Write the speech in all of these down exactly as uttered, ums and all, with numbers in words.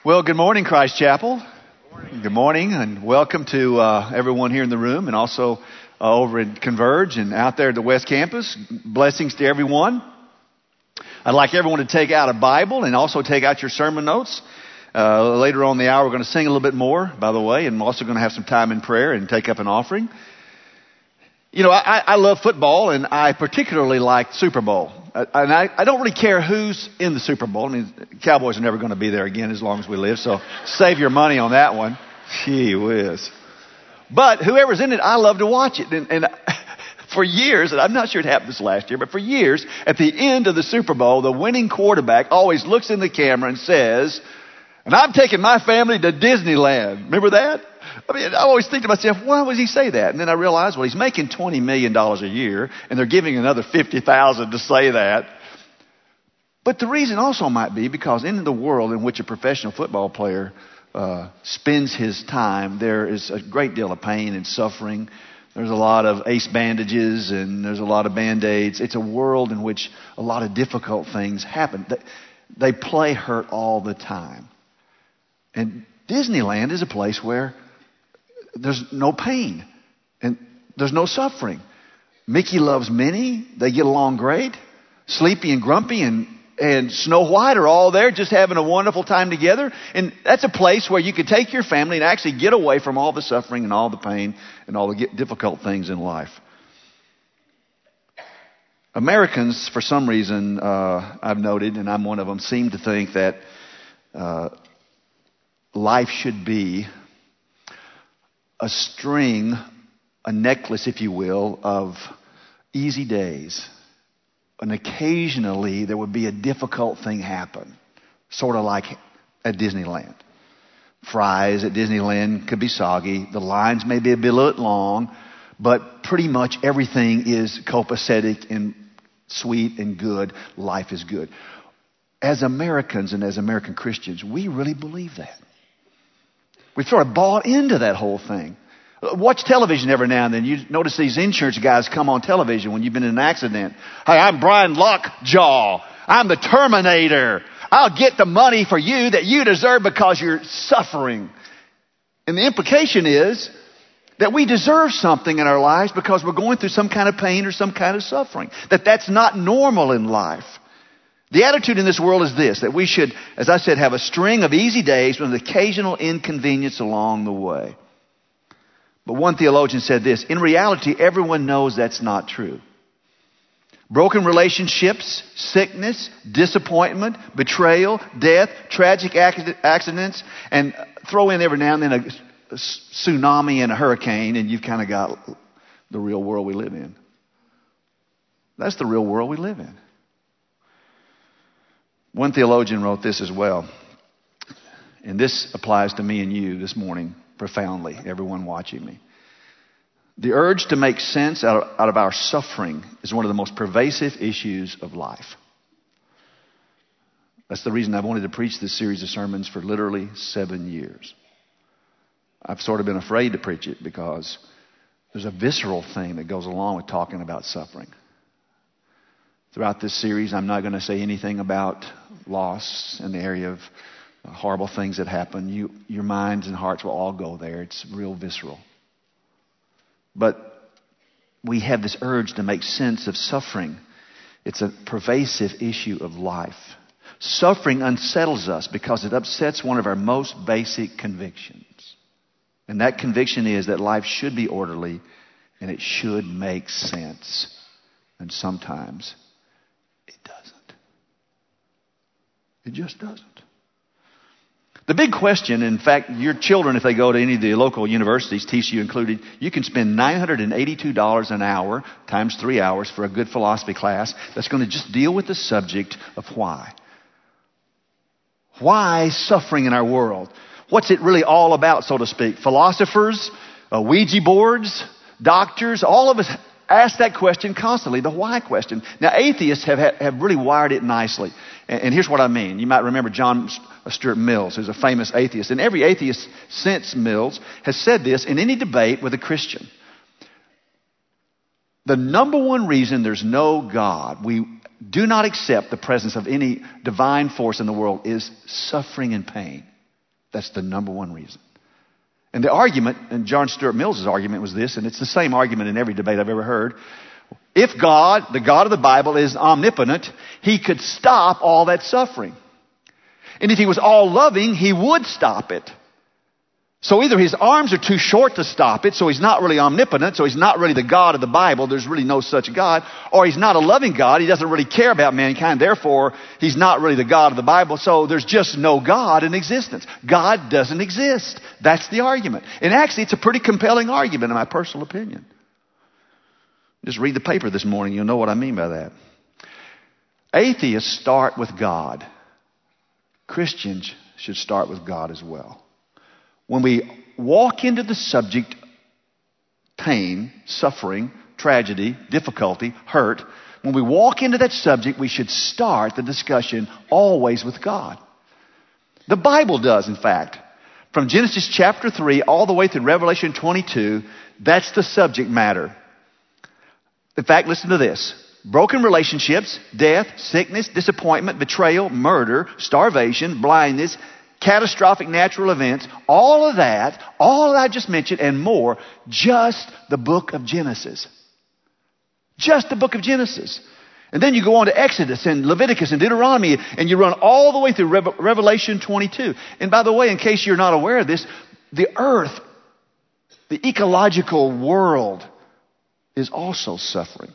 Well, good morning, Christ Chapel. Good morning, good morning and welcome to uh, everyone here in the room and also uh, over at Converge and out there at the West Campus. Blessings to everyone. I'd like everyone to take out a Bible and also take out your sermon notes. Uh, later on in the hour, we're going to sing a little bit more, by the way, and I'm also going to have some time in prayer and take up an offering. You know, I, I love football, and I particularly like Super Bowl. And I, I don't really care who's in the Super Bowl. I mean, Cowboys are never going to be there again as long as we live, so save your money on that one. Gee whiz. But whoever's in it, I love to watch it. And, and for years, and I'm not sure it happened this last year, but for years, at the end of the Super Bowl, the winning quarterback always looks in the camera and says, "And I'm taking my family to Disneyland." Remember that? I mean, I always think to myself, why would he say that? And then I realized, well, he's making twenty million dollars a year, and they're giving another fifty thousand dollars to say that. But the reason also might be because in the world in which a professional football player uh, spends his time, there is a great deal of pain and suffering. There's a lot of ace bandages, and there's a lot of Band-Aids. It's a world in which a lot of difficult things happen. They, they play hurt all the time. And Disneyland is a place where there's no pain and there's no suffering. Mickey loves Minnie. They get along great. Sleepy and Grumpy and, and Snow White are all there just having a wonderful time together. And that's a place where you could take your family and actually get away from all the suffering and all the pain and all the difficult things in life. Americans, for some reason, uh, I've noted, and I'm one of them, seem to think that uh, life should be a string, a necklace, if you will, of easy days. And occasionally there would be a difficult thing happen, sort of like at Disneyland. Fries at Disneyland could be soggy. The lines may be a bit long, but pretty much everything is copacetic and sweet and good. Life is good. As Americans and as American Christians, we really believe that. We've sort of bought into that whole thing. Watch television every now and then. You notice these insurance guys come on television when you've been in an accident. "Hey, I'm Brian Lockjaw. I'm the Terminator. I'll get the money for you that you deserve because you're suffering." And the implication is that we deserve something in our lives because we're going through some kind of pain or some kind of suffering. That that's not normal in life. The attitude in this world is this, that we should, as I said, have a string of easy days with an occasional inconvenience along the way. But one theologian said this, in reality, everyone knows that's not true. Broken relationships, sickness, disappointment, betrayal, death, tragic accidents, and throw in every now and then a tsunami and a hurricane, and you've kind of got the real world we live in. That's the real world we live in. One theologian wrote this as well, and this applies to me and you this morning profoundly, everyone watching me. The urge to make sense out of, out of our suffering is one of the most pervasive issues of life. That's the reason I've wanted to preach this series of sermons for literally seven years. I've sort of been afraid to preach it because there's a visceral thing that goes along with talking about suffering. Throughout this series, I'm not going to say anything about loss in the area of horrible things that happen. You, your minds and hearts will all go there. It's real visceral. But we have this urge to make sense of suffering. It's a pervasive issue of life. Suffering unsettles us because it upsets one of our most basic convictions. And that conviction is that life should be orderly and it should make sense. And sometimes it doesn't. It just doesn't. The big question, in fact, your children, if they go to any of the local universities, T C U included, you can spend nine hundred eighty-two dollars an hour times three hours for a good philosophy class that's going to just deal with the subject of why. Why suffering in our world? What's it really all about, so to speak? Philosophers, uh, Ouija boards, doctors, all of us ask that question constantly, the why question. Now, atheists have, have really wired it nicely. And, and here's what I mean. You might remember John Stuart Mills, who's a famous atheist. And every atheist since Mills has said this in any debate with a Christian. The number one reason there's no God, we do not accept the presence of any divine force in the world, is suffering and pain. That's the number one reason. And the argument, and John Stuart Mill's argument was this, and it's the same argument in every debate I've ever heard. If God, the God of the Bible, is omnipotent, He could stop all that suffering. And if He was all loving, He would stop it. So either His arms are too short to stop it, so He's not really omnipotent, so He's not really the God of the Bible, there's really no such God, or He's not a loving God, He doesn't really care about mankind, therefore He's not really the God of the Bible, so there's just no God in existence. God doesn't exist. That's the argument. And actually, it's a pretty compelling argument in my personal opinion. Just read the paper this morning, you'll know what I mean by that. Atheists start with God. Christians should start with God as well. When we walk into the subject, pain, suffering, tragedy, difficulty, hurt, when we walk into that subject, we should start the discussion always with God. The Bible does, in fact. From Genesis chapter three all the way through Revelation twenty-two, that's the subject matter. In fact, listen to this. Broken relationships, death, sickness, disappointment, betrayal, murder, starvation, blindness, catastrophic natural events, all of that, all that I just mentioned and more, just the book of Genesis. Just the book of Genesis. And then you go on to Exodus and Leviticus and Deuteronomy and you run all the way through Re- Revelation twenty-two. And by the way, in case you're not aware of this, the earth, the ecological world is also suffering.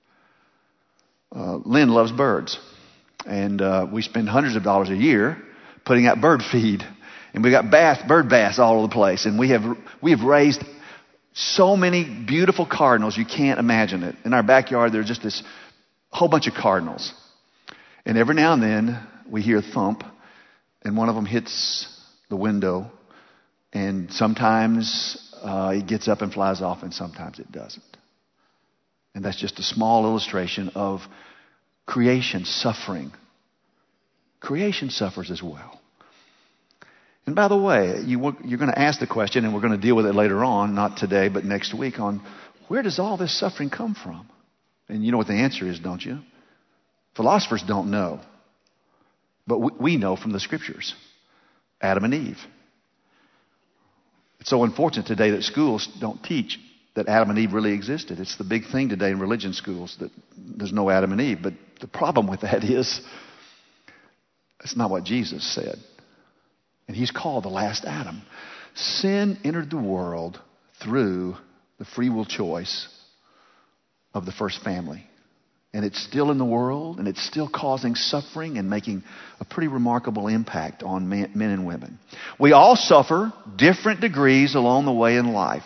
Uh, Lynn loves birds. And uh, we spend hundreds of dollars a year putting out bird feed. And we got bath, bird baths all over the place. And we have we have raised so many beautiful cardinals, you can't imagine it. In our backyard, there's just this whole bunch of cardinals. And every now and then, we hear a thump, and one of them hits the window. And sometimes uh, it gets up and flies off, and sometimes it doesn't. And that's just a small illustration of creation suffering. Creation suffers as well. And by the way, you, you're going to ask the question, and we're going to deal with it later on, not today, but next week, on where does all this suffering come from? And you know what the answer is, don't you? Philosophers don't know. But we, we know from the Scriptures. Adam and Eve. It's so unfortunate today that schools don't teach that Adam and Eve really existed. It's the big thing today in religion schools that there's no Adam and Eve. But the problem with that is that's not what Jesus said. And He's called the last Adam. Sin entered the world through the free will choice of the first family. And it's still in the world, and it's still causing suffering and making a pretty remarkable impact on men, men and women. We all suffer different degrees along the way in life.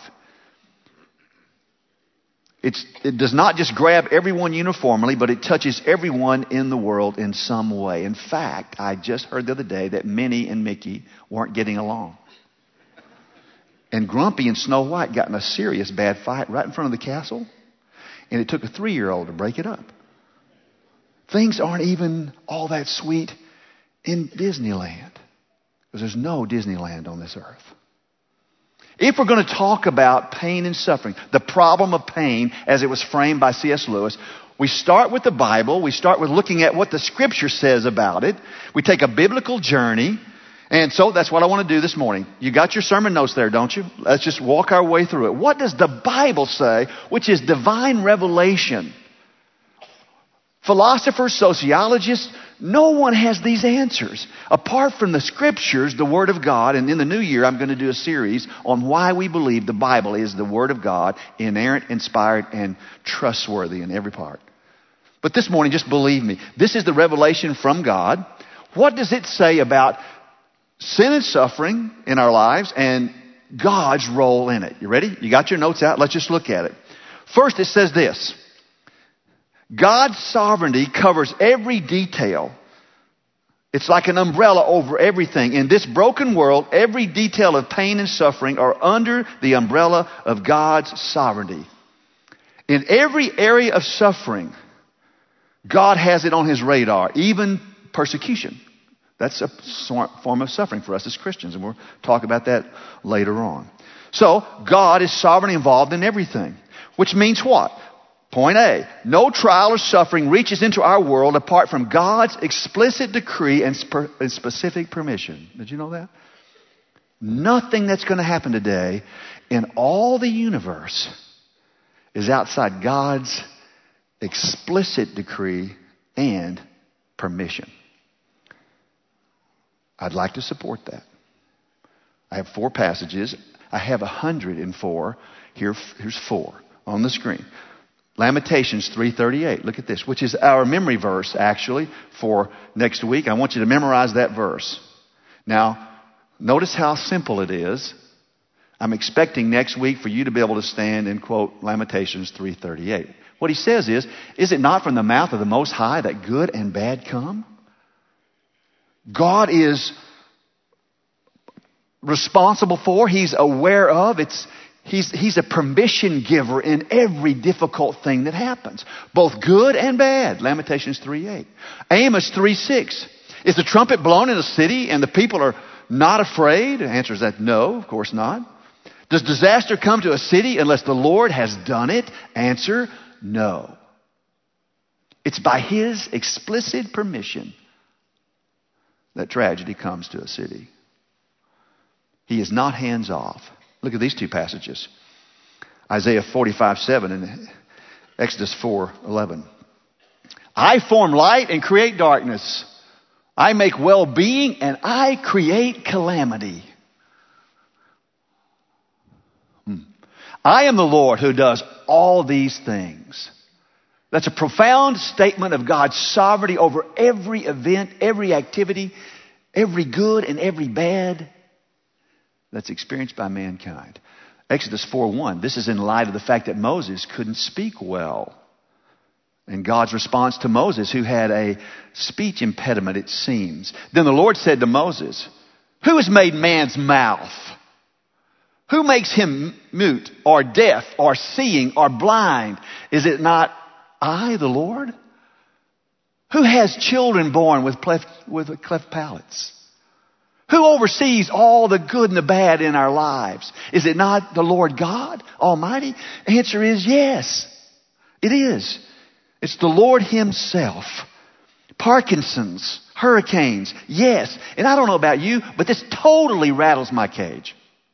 It's, it does not just grab everyone uniformly, but it touches everyone in the world in some way. In fact, I just heard the other day that Minnie and Mickey weren't getting along. And Grumpy and Snow White got in a serious bad fight right in front of the castle. And it took a three-year-old to break it up. Things aren't even all that sweet in Disneyland. Because there's no Disneyland on this earth. If we're going to talk about pain and suffering, the problem of pain as it was framed by C S Lewis, we start with the Bible. We start with looking at what the Scripture says about it. We take a biblical journey. And so that's what I want to do this morning. You got your sermon notes there, don't you? Let's just walk our way through it. What does the Bible say, which is divine revelation? Philosophers, sociologists, no one has these answers. Apart from the Scriptures, the Word of God, and in the new year I'm going to do a series on why we believe the Bible is the Word of God, inerrant, inspired, and trustworthy in every part. But this morning, just believe me, this is the revelation from God. What does it say about sin and suffering in our lives and God's role in it? You ready? You got your notes out? Let's just look at it. First, it says this. God's sovereignty covers every detail. It's like an umbrella over everything. In this broken world, every detail of pain and suffering are under the umbrella of God's sovereignty. In every area of suffering, God has it on His radar, even persecution. That's a form of suffering for us as Christians, and we'll talk about that later on. So, God is sovereignly involved in everything, which means what? Point A, no trial or suffering reaches into our world apart from God's explicit decree and, spe- and specific permission. Did you know that? Nothing that's going to happen today in all the universe is outside God's explicit decree and permission. I'd like to support that. I have four passages. I have a hundred and four. Here, here's four on the screen. Lamentations three thirty-eight. Look at this, which is our memory verse, actually, for next week. I want you to memorize that verse. Now, notice how simple it is. I'm expecting next week for you to be able to stand and quote Lamentations three thirty-eight. What he says is, is it not from the mouth of the Most High that good and bad come? God is responsible for, He's aware of, it's He's, he's a permission giver in every difficult thing that happens. Both good and bad. Lamentations three eight. Amos three six. Is the trumpet blown in a city and the people are not afraid? The answer is that no, of course not. Does disaster come to a city unless the Lord has done it? Answer, no. It's by His explicit permission that tragedy comes to a city. He is not hands off. Look at these two passages. Isaiah forty-five seven and Exodus four eleven. I form light and create darkness. I make well-being and I create calamity. Hmm. I am the Lord who does all these things. That's a profound statement of God's sovereignty over every event, every activity, every good and every bad that's experienced by mankind. Exodus four one. This is in light of the fact that Moses couldn't speak well. And God's response to Moses, who had a speech impediment, it seems. Then the Lord said to Moses, who has made man's mouth? Who makes him mute or deaf or seeing or blind? Is it not I, the Lord? Who has children born with cleft, with cleft palates? Who oversees all the good and the bad in our lives? Is it not the Lord God Almighty? Answer is yes. It is. It's the Lord Himself. Parkinson's, hurricanes, yes. And I don't know about you, but this totally rattles my cage.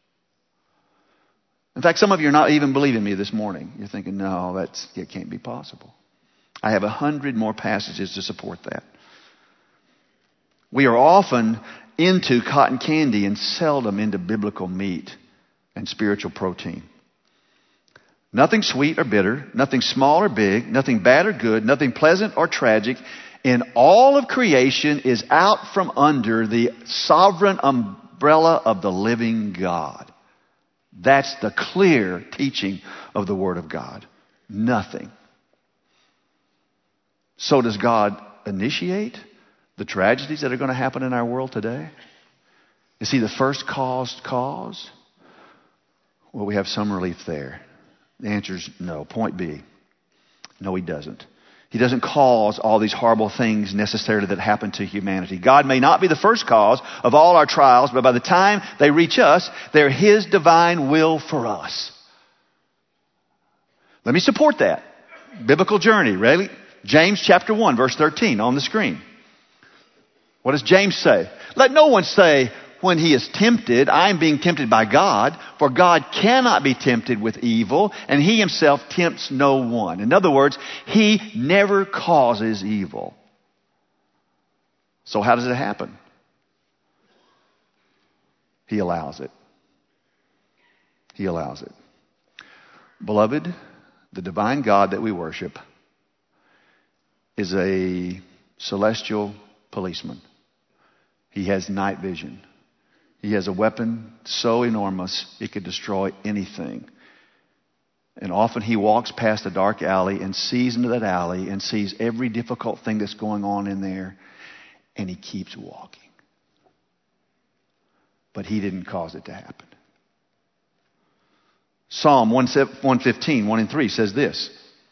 In fact, some of you are not even believing me this morning. You're thinking, no, that's, it can't be possible. I have a hundred more passages to support that. We are often into cotton candy and seldom into biblical meat and spiritual protein. Nothing sweet or bitter, nothing small or big, nothing bad or good, nothing pleasant or tragic in all of creation is out from under the sovereign umbrella of the living God. That's the clear teaching of the Word of God. Nothing. So does God initiate the tragedies that are going to happen in our world today? Is He the first caused cause? Well, we have some relief there. The answer is no. Point B. No, He doesn't. He doesn't cause all these horrible things necessarily that happen to humanity. God may not be the first cause of all our trials, but by the time they reach us, they're His divine will for us. Let me support that. Biblical journey. Ready? James chapter one, verse thirteen on the screen. What does James say? Let no one say when he is tempted, I am being tempted by God, for God cannot be tempted with evil, and He Himself tempts no one. In other words, He never causes evil. So how does it happen? He allows it. He allows it. Beloved, the divine God that we worship is a celestial policeman. He has night vision. He has a weapon so enormous it could destroy anything. And often He walks past a dark alley and sees into that alley and sees every difficult thing that's going on in there, and He keeps walking. But He didn't cause it to happen. Psalm one fifteen, one and three says this.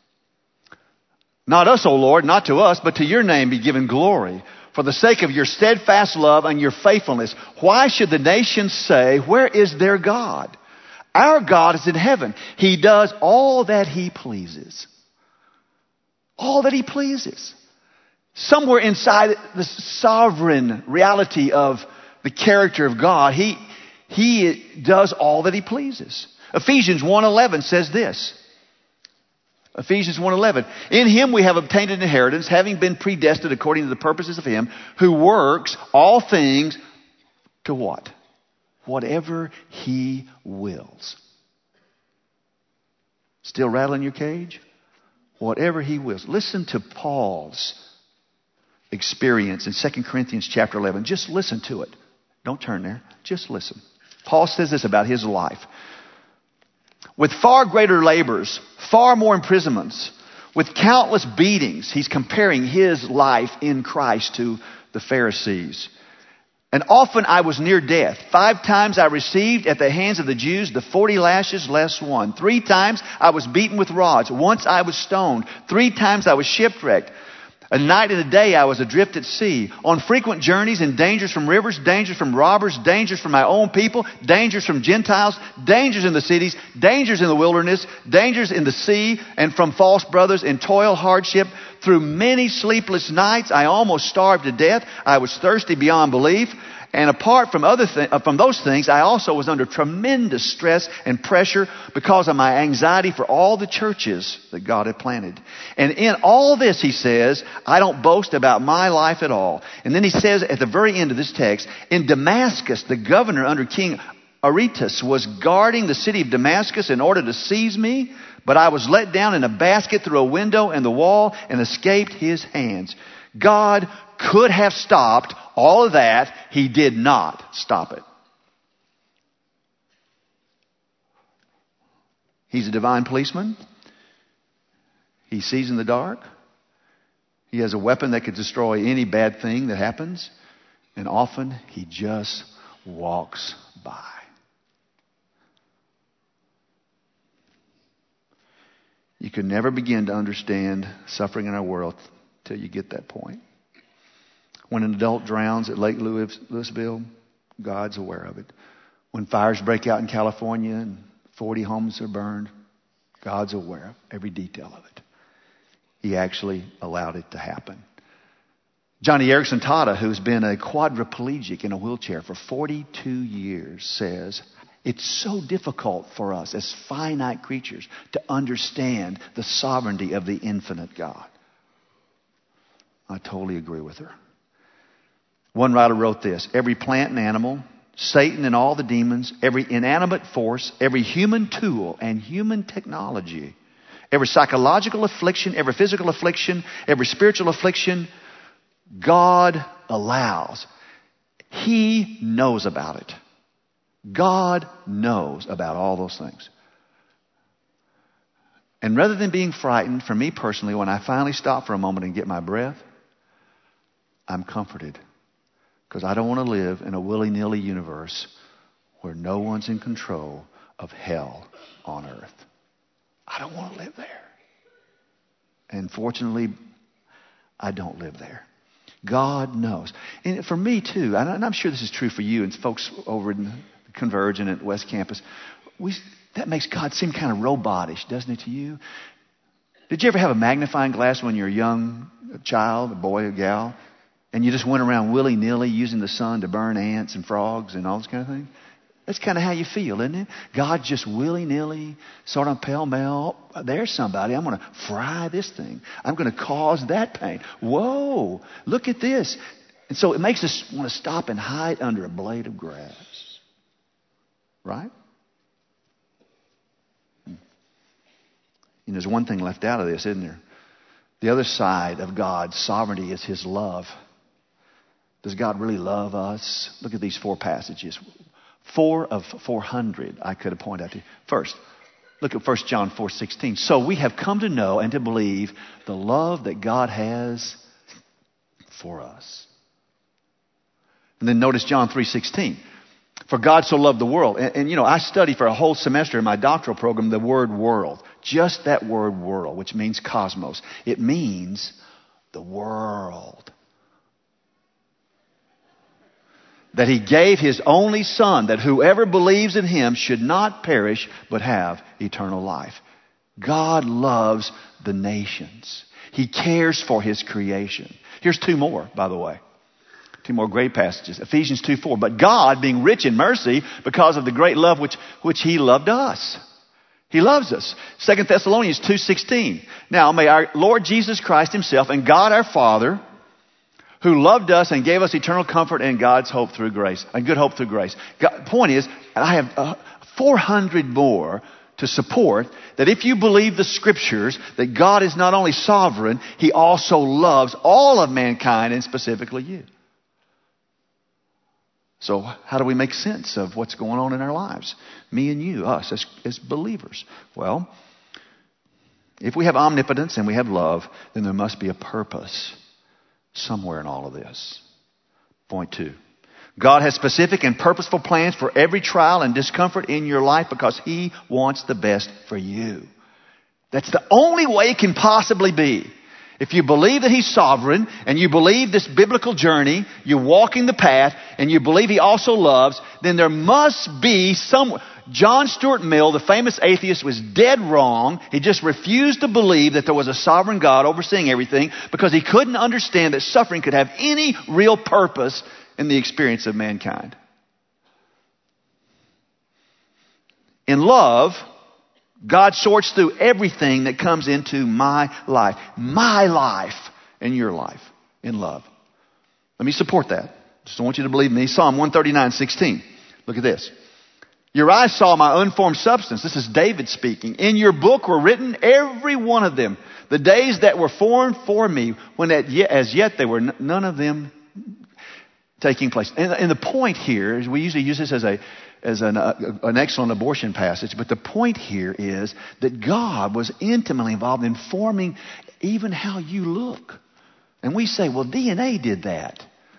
Not us, O Lord, not to us, but to Your name be given glory. For the sake of Your steadfast love and Your faithfulness, why should the nations say, where is their God? Our God is in heaven. He does all that He pleases. All that He pleases. Somewhere inside the sovereign reality of the character of God, He, He does all that he pleases. Ephesians one eleven says this. Ephesians one eleven. In him we have obtained an inheritance, having been predestined according to the purposes of him who works all things to what? Whatever he wills. Still rattling your cage? Whatever he wills. Listen to Paul's experience in Second Corinthians chapter eleven. Just listen to it. Don't turn there. Just listen. Paul says this about his life. With far greater labors, far more imprisonments, with countless beatings, he's comparing his life in Christ to the Pharisees. And often I was near death. Five times I received at the hands of the Jews the forty lashes less one. Three times I was beaten with rods. Once I was stoned. Three times I was shipwrecked. A night and a day I was adrift at sea, on frequent journeys and dangers from rivers, dangers from robbers, dangers from my own people, dangers from Gentiles, dangers in the cities, dangers in the wilderness, dangers in the sea and from false brothers, in toil, hardship. Through many sleepless nights I almost starved to death. I was thirsty beyond belief. And apart from other th- from those things, I also was under tremendous stress and pressure because of my anxiety for all the churches that God had planted. And in all this, he says, I don't boast about my life at all. And then he says at the very end of this text, in Damascus, the governor under King Aretas was guarding the city of Damascus in order to seize me, but I was let down in a basket through a window in the wall and escaped his hands. God could have stopped all of that. He did not stop it. He's a divine policeman. He sees in the dark. He has a weapon that could destroy any bad thing that happens. And often he just walks by. You can never begin to understand suffering in our world till you get that point. When an adult drowns at Lake Louis, Louisville, God's aware of it. When fires break out in California and forty homes are burned, God's aware of every detail of it. He actually allowed it to happen. Johnny Erickson Tata, who's been a quadriplegic in a wheelchair for forty-two years, says, it's so difficult for us as finite creatures to understand the sovereignty of the infinite God. I totally agree with her. One writer wrote this, every plant and animal, Satan and all the demons, every inanimate force, every human tool and human technology, every psychological affliction, every physical affliction, every spiritual affliction, God allows. He knows about it. God knows about all those things. And rather than being frightened, for me personally, when I finally stop for a moment and get my breath, I'm comforted. Because I don't want to live in a willy-nilly universe where no one's in control of hell on earth. I don't want to live there. And fortunately, I don't live there. God knows. And for me too, and I'm sure this is true for you and folks over in Converge and at West Campus, we, that makes God seem kind of robotish, doesn't it to you? Did you ever have a magnifying glass when you were a young child, a boy, a gal? And you just went around willy-nilly using the sun to burn ants and frogs and all this kind of thing? That's kind of how you feel, isn't it? God just willy-nilly, sort of pell-mell. There's somebody. I'm going to fry this thing. I'm going to cause that pain. Whoa, look at this. And so it makes us want to stop and hide under a blade of grass. Right? And there's one thing left out of this, isn't there? The other side of God's sovereignty is His love. Does God really love us? Look at these four passages. Four of four hundred I could have pointed out to you. First, look at First John four sixteen. So we have come to know and to believe the love that God has for us. And then notice John three sixteen. For God so loved the world. And, and you know, I studied for a whole semester in my doctoral program the word world. Just that word world, which means cosmos. It means the world. That He gave His only Son, that whoever believes in Him should not perish, but have eternal life. God loves the nations. He cares for His creation. Here's two more, by the way. Two more great passages. Ephesians two four. But God, being rich in mercy, because of the great love which, which He loved us. He loves us. Second Thessalonians two sixteen. Now may our Lord Jesus Christ Himself and God our Father, who loved us and gave us eternal comfort and God's hope through grace, and good hope through grace. God, point is, I have uh, four hundred more to support that if you believe the Scriptures, that God is not only sovereign, He also loves all of mankind and specifically you. So how do we make sense of what's going on in our lives? Me and you, us as, as believers. Well, if we have omnipotence and we have love, then there must be a purpose somewhere in all of this. Point two. God has specific and purposeful plans for every trial and discomfort in your life because He wants the best for you. That's the only way it can possibly be. If you believe that He's sovereign and you believe this biblical journey, you're walking the path and you believe He also loves, then there must be some... John Stuart Mill, the famous atheist, was dead wrong. He just refused to believe that there was a sovereign God overseeing everything because he couldn't understand that suffering could have any real purpose in the experience of mankind. In love, God sorts through everything that comes into my life. My life and your life in love. Let me support that. Just don't want you to believe me. Psalm one thirty-nine sixteen. Look at this. Your eyes saw my unformed substance. This is David speaking. In your book were written, every one of them, the days that were formed for me, when as yet they were none of them taking place. And, and the point here is, we usually use this as a as an, uh, an excellent abortion passage, but the point here is that God was intimately involved in forming even how you look. And we say, well, D N A did that.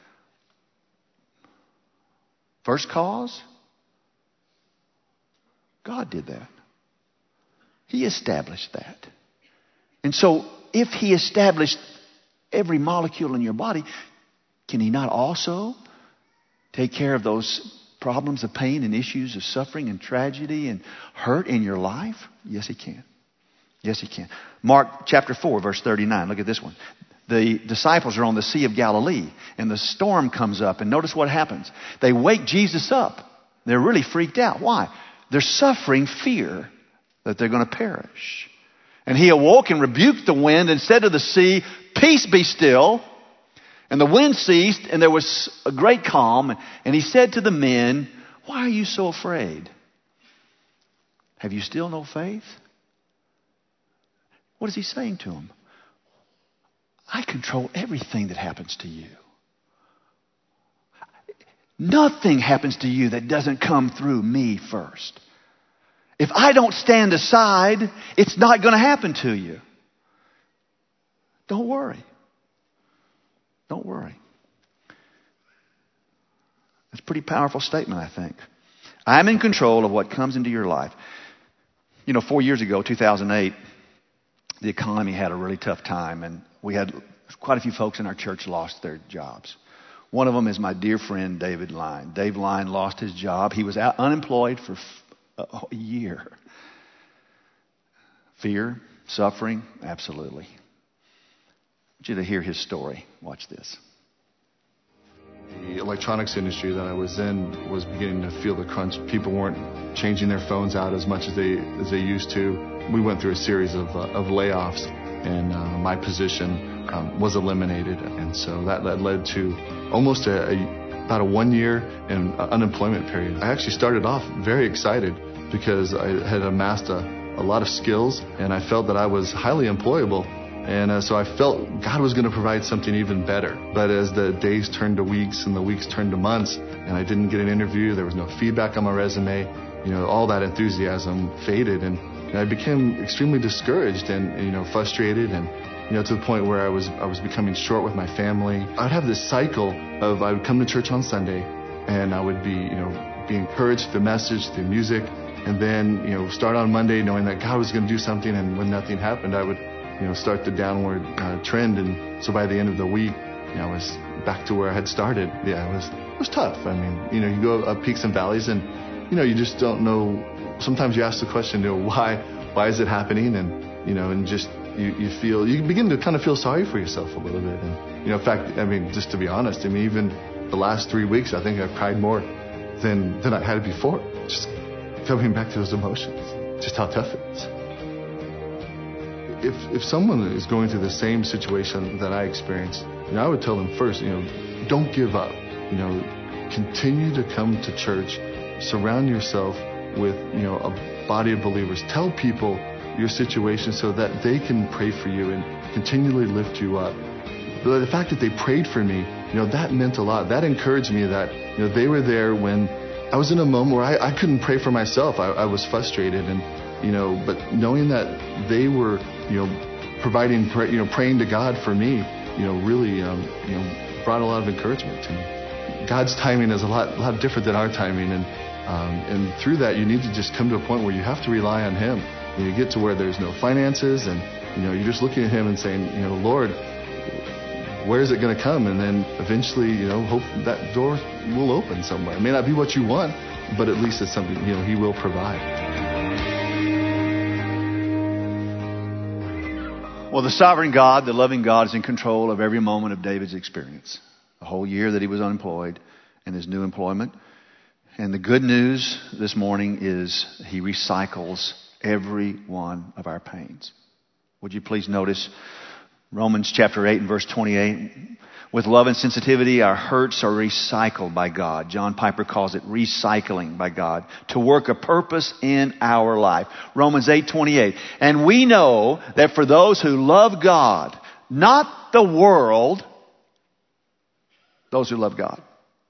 First cause? God did that. He established that. And so, if He established every molecule in your body, can He not also take care of those problems of pain and issues of suffering and tragedy and hurt in your life? Yes, He can. Yes, He can. Mark chapter four, verse thirty-nine. Look at this one. The disciples are on the Sea of Galilee, and the storm comes up. And notice what happens. They wake Jesus up. They're really freaked out. Why? They're suffering fear that they're going to perish. And He awoke and rebuked the wind and said to the sea, "Peace, be still." And the wind ceased, and there was a great calm. And He said to the men, "Why are you so afraid? Have you still no faith?" What is He saying to them? I control everything that happens to you. Nothing happens to you that doesn't come through me first. If I don't stand aside, it's not going to happen to you. Don't worry. Don't worry. That's a pretty powerful statement, I think. I'm in control of what comes into your life. You know, four years ago, two thousand eight, the economy had a really tough time, and we had quite a few folks in our church lost their jobs. One of them is my dear friend, David Line. Dave Line lost his job. He was out unemployed for a year. Fear, suffering, absolutely. I want you to hear his story. Watch this. The electronics industry that I was in was beginning to feel the crunch. People weren't changing their phones out as much as they as they used to. We went through a series of, uh, of layoffs, and uh, my position um, was eliminated. And so that, that led to almost a, a about a one year in, uh, unemployment period. I actually started off very excited because I had amassed a, a lot of skills, and I felt that I was highly employable. And uh, so I felt God was going to provide something even better. But as the days turned to weeks and the weeks turned to months, and I didn't get an interview, there was no feedback on my resume, you know, all that enthusiasm faded, and, and I became extremely discouraged and, you know, frustrated, and, you know, to the point where I was I was becoming short with my family. I'd have this cycle of I would come to church on Sunday, and I would be, you know, be encouraged through the message, through music, and then, you know, start on Monday knowing that God was going to do something, and when nothing happened, I would, you know, start the downward uh, trend. And so by the end of the week, you know, I was back to where I had started. Yeah, it was it was tough. I mean, you know, you go up peaks and valleys, and, you know, you just don't know. Sometimes you ask the question, you know, why why is it happening? And, you know, and just you, you feel, you begin to kind of feel sorry for yourself a little bit. And, you know, in fact, I mean, just to be honest, I mean, even the last three weeks, I think I've cried more than, than I had before. Just coming back to those emotions, just how tough it is. If, if someone is going through the same situation that I experienced, you know, I would tell them first, you know, don't give up. You know, continue to come to church. Surround yourself with, you know, a body of believers. Tell people your situation so that they can pray for you and continually lift you up. But the fact that they prayed for me, you know, that meant a lot. That encouraged me that, you know, they were there when I was in a moment where I, I couldn't pray for myself. I, I was frustrated, and, you know, but knowing that they were, you know, providing, you know, praying to God for me, you know, really, um, you know, brought a lot of encouragement to me. God's timing is a lot, a lot different than our timing, and um, and through that, you need to just come to a point where you have to rely on Him. When you get to where there's no finances, and, you know, you're just looking at Him and saying, you know, Lord, where is it going to come? And then eventually, you know, hope that door will open somewhere. It may not be what you want, but at least it's something, you know, He will provide. Well, the sovereign God, the loving God, is in control of every moment of David's experience. The whole year that he was unemployed and his new employment. And the good news this morning is He recycles every one of our pains. Would you please notice Romans chapter eight and verse twenty-eight. With love and sensitivity, our hurts are recycled by God. John Piper calls it recycling by God to work a purpose in our life. Romans eight twenty-eight. And we know that for those who love God, not the world, those who love God.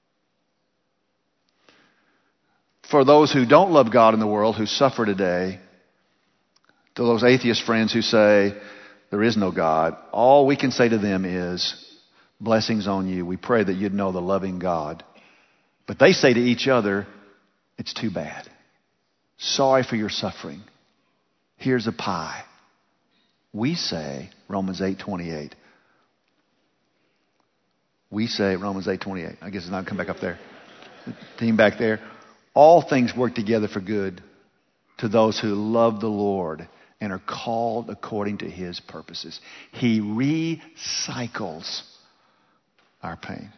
For those who don't love God in the world, who suffer today, to those atheist friends who say, there is no God, all we can say to them is, blessings on you. We pray that you'd know the loving God. But they say to each other, it's too bad. Sorry for your suffering. Here's a pie. We say, Romans eight twenty-eight. We say, Romans eight twenty-eight. I guess it's not come back up there. Team back there. All things work together for good to those who love the Lord and are called according to His purposes. He recycles our pain.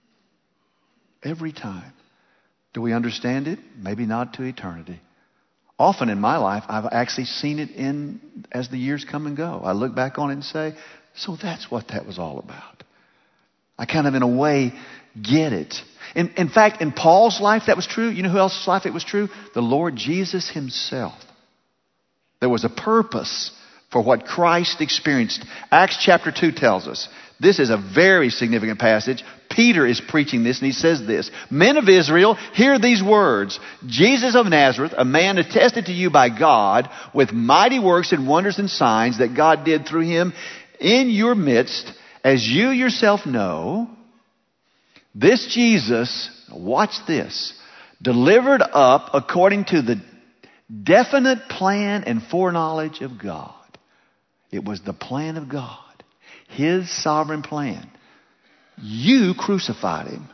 Every time. Do we understand it? Maybe not to eternity. Often in my life, I've actually seen it in as the years come and go. I look back on it and say, so that's what that was all about. I kind of, in a way, get it. In, in fact, in Paul's life, that was true. You know who else's life it was true? The Lord Jesus Himself. There was a purpose for what Christ experienced. Acts chapter two tells us. This is a very significant passage. Peter is preaching this, and he says this. Men of Israel, hear these words. Jesus of Nazareth, a man attested to you by God with mighty works and wonders and signs that God did through Him in your midst, as you yourself know. This Jesus, watch this, delivered up according to the definite plan and foreknowledge of God. It was the plan of God. His sovereign plan. You crucified Him.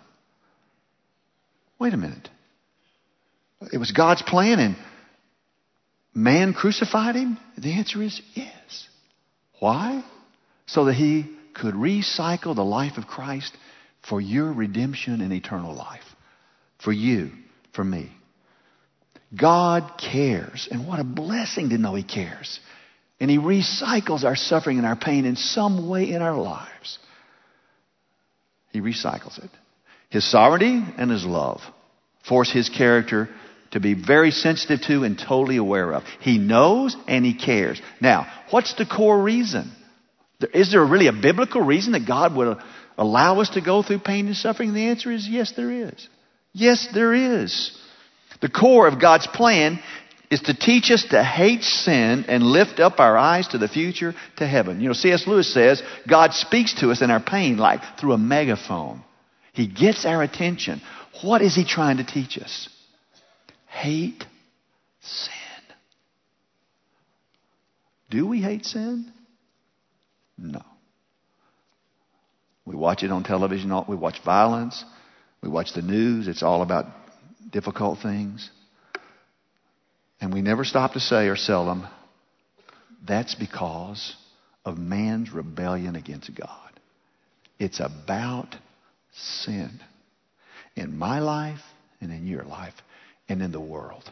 Wait a minute. It was God's plan and man crucified Him? The answer is yes. Why? So that He could recycle the life of Christ for your redemption and eternal life. For you, for me. God cares. And what a blessing to know He cares. And He recycles our suffering and our pain in some way in our lives. He recycles it. His sovereignty and His love force His character to be very sensitive to and totally aware of. He knows and He cares. Now, what's the core reason? Is there really a biblical reason that God would allow us to go through pain and suffering? And the answer is yes, there is. Yes, there is. The core of God's plan is to teach us to hate sin and lift up our eyes to the future, to heaven. You know, C S Lewis says, God speaks to us in our pain like through a megaphone. He gets our attention. What is He trying to teach us? Hate sin. Do we hate sin? No. We watch it on television. We watch violence. We watch the news. It's all about difficult things. And we never stop to say or seldom, that's because of man's rebellion against God. It's about sin. in my life and in your life and in the world.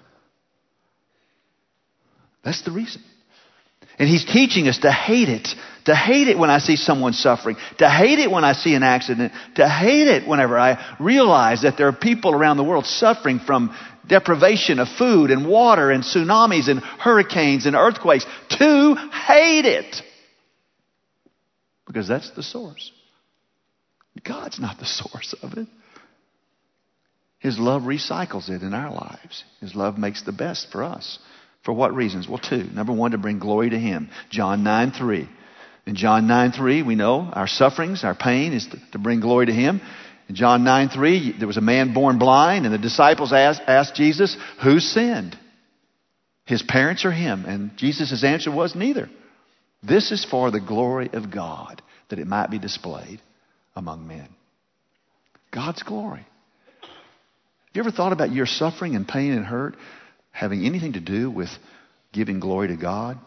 That's the reason. And he's teaching us to hate it. To hate it when I see someone suffering. To hate it when I see an accident. To hate it whenever I realize that there are people around the world suffering from deprivation of food and water and tsunamis and hurricanes and earthquakes. To hate it. Because that's the source. God's not the source of it. His love recycles it in our lives. His love makes the best for us. For what reasons? Well, two. Number one, to bring glory to Him. John nine three. In John nine three, we know our sufferings, our pain is to, to bring glory to Him. In John nine three, there was a man born blind, and the disciples asked, asked Jesus, who sinned? His parents or him? And Jesus' answer was neither. This is for the glory of God, that it might be displayed among men. God's glory. Have you ever thought about your suffering and pain and hurt having anything to do with giving glory to God?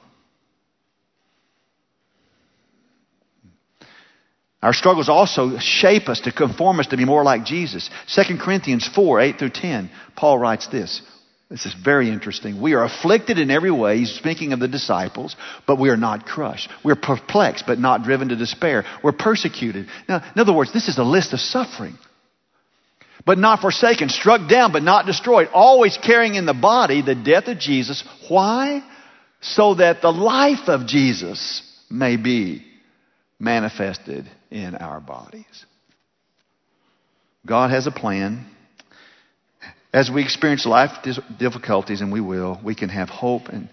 Our struggles also shape us to conform us to be more like Jesus. Second Corinthians four, eight through ten, Paul writes this. This is very interesting. We are afflicted in every way. He's speaking of the disciples, but we are not crushed. We're perplexed, but not driven to despair. We're persecuted. Now, in other words, this is a list of suffering. But not forsaken, struck down, but not destroyed. Always carrying in the body the death of Jesus. Why? So that the life of Jesus may be manifested in our bodies. God has a plan. As we experience life difficulties, and we will, we can have hope in,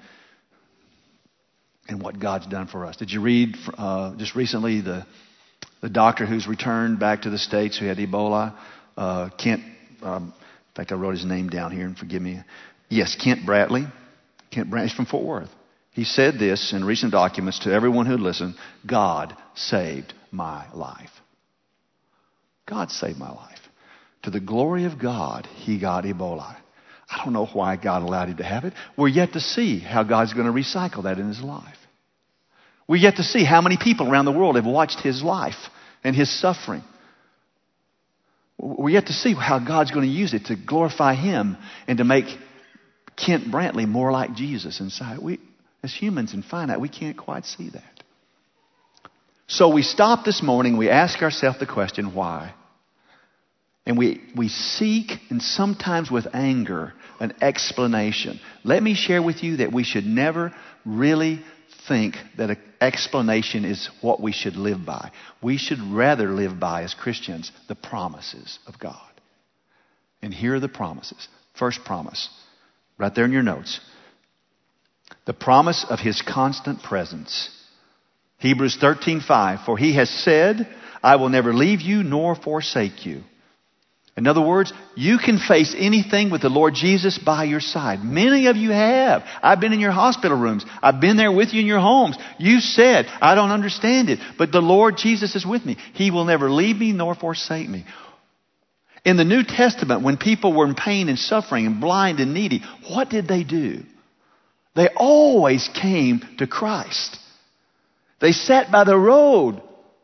in what God's done for us. Did you read uh, just recently the, the doctor who's returned back to the States who had Ebola? Uh, Kent, um, in fact, I wrote his name down here, and forgive me. Yes, Kent Bradley. Kent Bradley, he's from Fort Worth. He said this in recent documents to everyone who'd listen: God saved my life. God saved my life. To the glory of God, he got Ebola. I don't know why God allowed him to have it. We're yet to see how God's going to recycle that in his life. We're yet to see how many people around the world have watched his life and his suffering. We're yet to see how God's going to use it to glorify him and to make Kent Brantley more like Jesus inside. We, as humans and finite, we can't quite see that. So we stop this morning, we ask ourselves the question, why? And we, we seek, and sometimes with anger, an explanation. Let me share with you that we should never really think that an explanation is what we should live by. We should rather live by, as Christians, the promises of God. And here are the promises. First promise, right there in your notes. The promise of his constant presence. Hebrews thirteen five, for he has said, I will never leave you nor forsake you. In other words, you can face anything with the Lord Jesus by your side. Many of you have. I've been in your hospital rooms. I've been there with you in your homes. You said, I don't understand it, but the Lord Jesus is with me. He will never leave me nor forsake me. In the New Testament, when people were in pain and suffering and blind and needy, what did they do? They always came to Christ. They sat by the road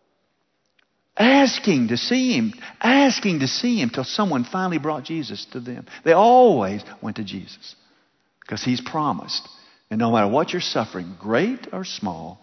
asking to see him, asking to see him till someone finally brought Jesus to them. They always went to Jesus because he's promised. And no matter what you're suffering, great or small,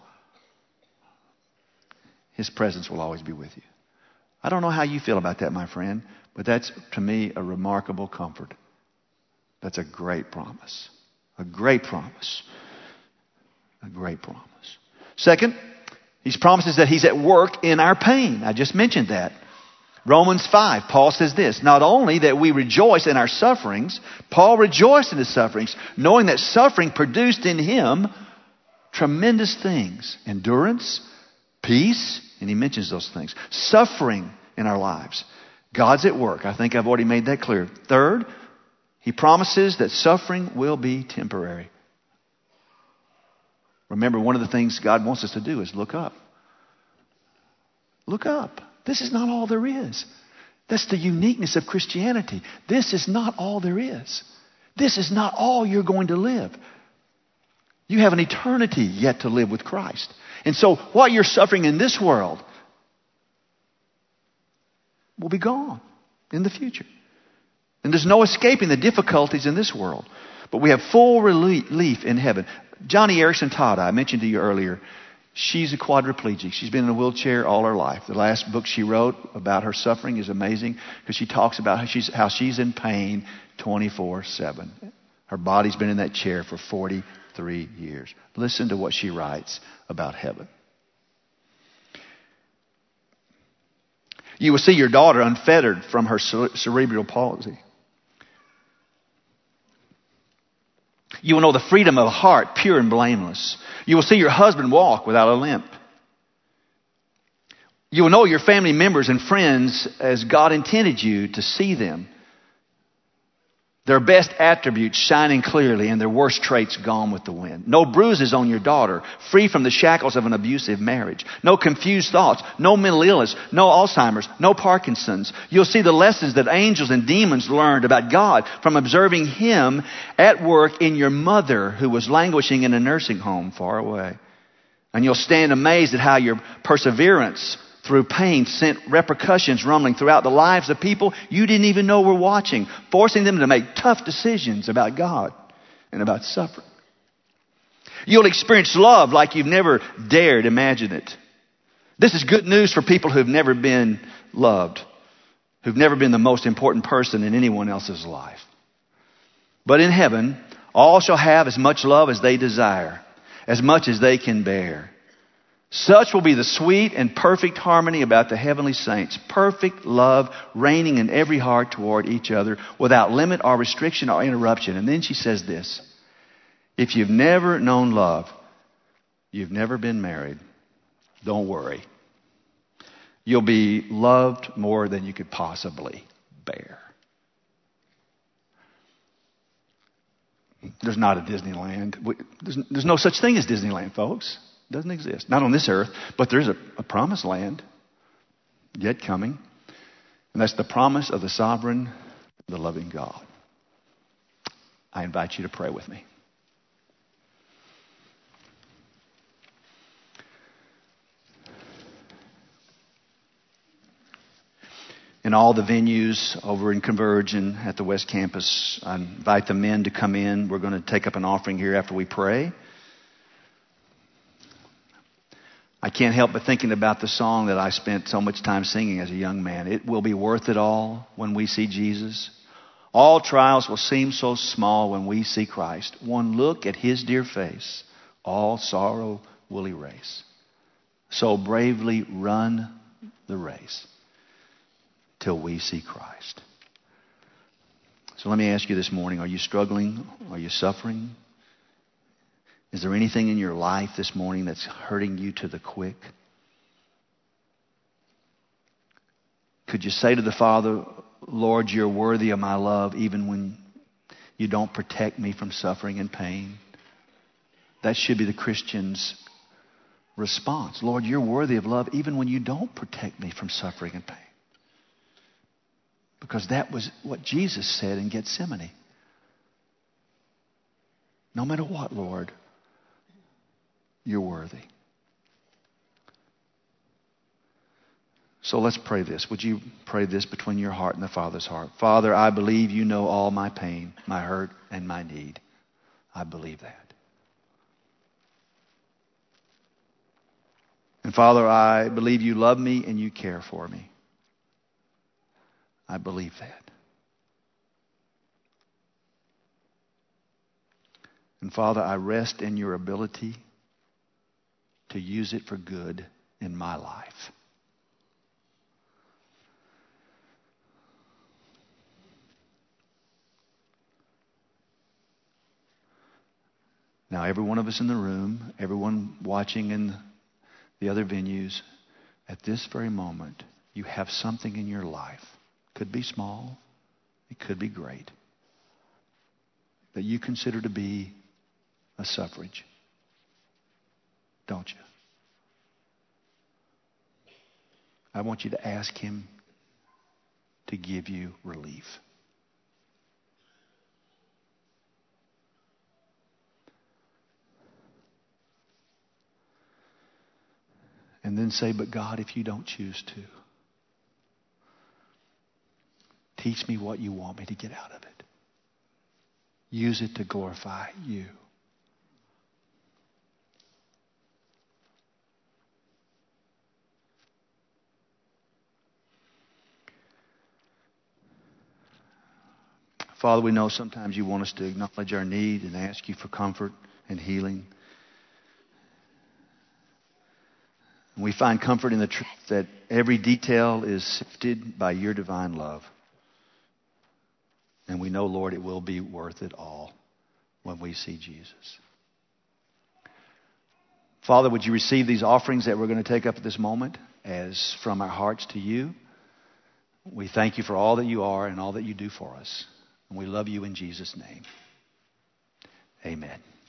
his presence will always be with you. I don't know how you feel about that, my friend, but that's, to me, a remarkable comfort. That's a great promise. A great promise. A great promise. Second, he promises that he's at work in our pain. I just mentioned that. Romans five, Paul says this, not only that we rejoice in our sufferings, Paul rejoiced in his sufferings, knowing that suffering produced in him tremendous things. Endurance, peace, and he mentions those things. Suffering in our lives. God's at work. I think I've already made that clear. Third, he promises that suffering will be temporary. Remember, one of the things God wants us to do is look up. Look up. This is not all there is. That's the uniqueness of Christianity. This is not all there is. This is not all you're going to live. You have an eternity yet to live with Christ. And so what you're suffering in this world will be gone in the future. And there's no escaping the difficulties in this world. But we have full relief in heaven. Johnny Erickson Tada, I mentioned to you earlier, she's a quadriplegic. She's been in a wheelchair all her life. The last book she wrote about her suffering is amazing because she talks about how she's, how she's in pain twenty-four seven. Her body's been in that chair for forty-three years. Listen to what she writes about heaven. You will see your daughter unfettered from her cerebral palsy. You will know the freedom of a heart, pure and blameless. You will see your husband walk without a limp. You will know your family members and friends as God intended you to see them. Their best attributes shining clearly and their worst traits gone with the wind. No bruises on your daughter, free from the shackles of an abusive marriage. No confused thoughts, no mental illness, no Alzheimer's, no Parkinson's. You'll see the lessons that angels and demons learned about God from observing Him at work in your mother who was languishing in a nursing home far away. And you'll stand amazed at how your perseverance through pain sent repercussions rumbling throughout the lives of people you didn't even know were watching, forcing them to make tough decisions about God and about suffering. You'll experience love like you've never dared imagine it. This is good news for people who've never been loved, who've never been the most important person in anyone else's life. But in heaven, all shall have as much love as they desire, as much as they can bear. Such will be the sweet and perfect harmony about the heavenly saints. Perfect love reigning in every heart toward each other without limit or restriction or interruption. And then she says this: if you've never known love, you've never been married, don't worry. You'll be loved more than you could possibly bear. There's not a Disneyland. There's, there's no such thing as Disneyland, folks. Doesn't exist. Not on this earth, but there's a, a promised land yet coming. And that's the promise of the sovereign, the loving God. I invite you to pray with me. In all the venues over in Converge and at the West Campus, I invite the men to come in. We're going to take up an offering here after we pray. I can't help but thinking about the song that I spent so much time singing as a young man. It will be worth it all when we see Jesus. All trials will seem so small when we see Christ. One look at His dear face, all sorrow will erase. So bravely run the race till we see Christ. So let me ask you this morning, are you struggling? Are you suffering? Is there anything in your life this morning that's hurting you to the quick? Could you say to the Father, Lord, you're worthy of my love even when you don't protect me from suffering and pain? That should be the Christian's response. Lord, you're worthy of love even when you don't protect me from suffering and pain. Because that was what Jesus said in Gethsemane. No matter what, Lord, you're worthy. So let's pray this. Would you pray this between your heart and the Father's heart? Father, I believe you know all my pain, my hurt, and my need. I believe that. And Father, I believe you love me and you care for me. I believe that. And Father, I rest in your ability to use it for good in my life. Now, every one of us in the room, everyone watching in the other venues, at this very moment, you have something in your life. Could be small, it could be great, that you consider to be a suffrage. Don't you? I want you to ask Him to give you relief. And then say, but God, if you don't choose to, Teach me what you want me to get out of it. Use it to glorify you. Father, we know sometimes you want us to acknowledge our need and ask you for comfort and healing. And we find comfort in the truth that every detail is sifted by your divine love. And we know, Lord, it will be worth it all when we see Jesus. Father, would you receive these offerings that we're going to take up at this moment as from our hearts to you? We thank you for all that you are and all that you do for us. And we love you in Jesus' name. Amen.